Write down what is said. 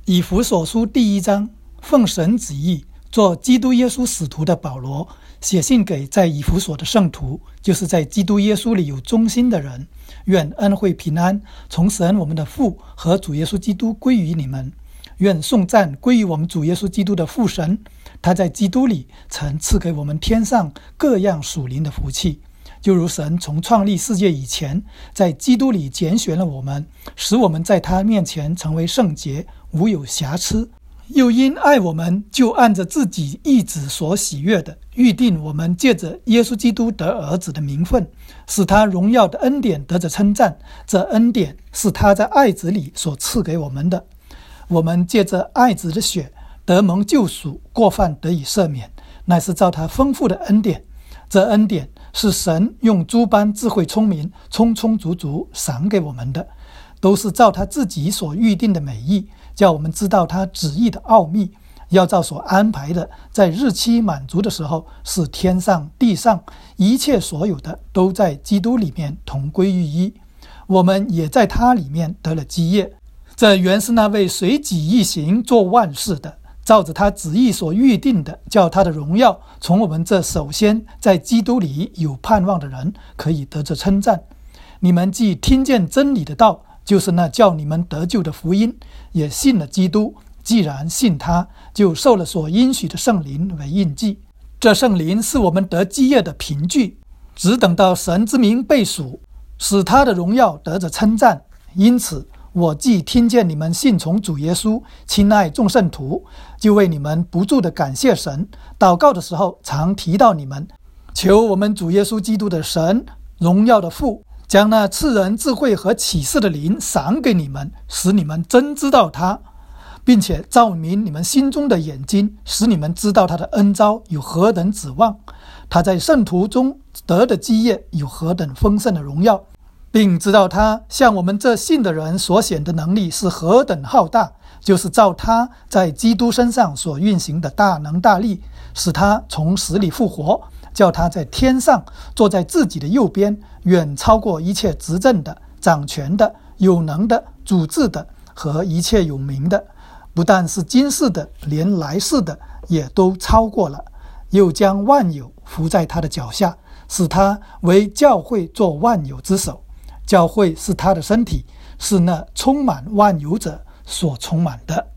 以弗所书第1章，奉神旨意做基督耶稣使徒的保罗，写信给在以弗所的圣徒，就是在基督耶稣里有忠心的人，愿恩惠平安从神我们的父和主耶稣基督归于你们。愿颂赞归于我们主耶稣基督的父神，他在基督里曾赐给我们天上各样属灵的福气，就如神从创立世界以前，在基督里拣选了我们，使我们在他面前成为圣洁，无有瑕疵。又因爱我们，就按着自己意旨所喜悦的，预定我们借着耶稣基督得儿子的名分，使他荣耀的恩典得着称赞。这恩典是他在爱子里所赐给我们的。我们借着爱子的血得蒙救赎，过犯得以赦免，乃是照他丰富的恩典。这恩典是神用诸般智慧聪明充充足足赏给我们的，都是照他自己所预定的美意，叫我们知道他旨意的奥秘，要照所安排的，在日期满足的时候，使天上地上一切所有的都在基督里面同归于一。我们也在他里面得了基业。这原是那位随己意行做万事的，照着他旨意所预定的，叫他的荣耀从我们这首先在基督里有盼望的人可以得着称赞。你们既听见真理的道，就是那叫你们得救的福音，也信了基督，既然信他，就受了所应许的圣灵为印记。这圣灵是我们得基业的凭据，只等到神之名被数，使他的荣耀得着称赞。因此我既听见你们信从主耶稣，亲爱众圣徒，就为你们不住的感谢神，祷告的时候常提到你们，求我们主耶稣基督的神，荣耀的父，将那赐人智慧和启示的灵赏给你们，使你们真知道他，并且照明你们心中的眼睛，使你们知道他的恩召有何等指望，他在圣徒中得的基业有何等丰盛的荣耀，并知道他向我们这信的人所显的能力是何等浩大，就是照他在基督身上所运行的大能大力，使他从死里复活，叫他在天上坐在自己的右边，远超过一切执政的、掌权的、有能的、主治的和一切有名的，不但是今世的，连来世的也都超过了。又将万有伏在他的脚下，使他为教会做万有之首。教会是他的身体，是那充满万有者所充满的。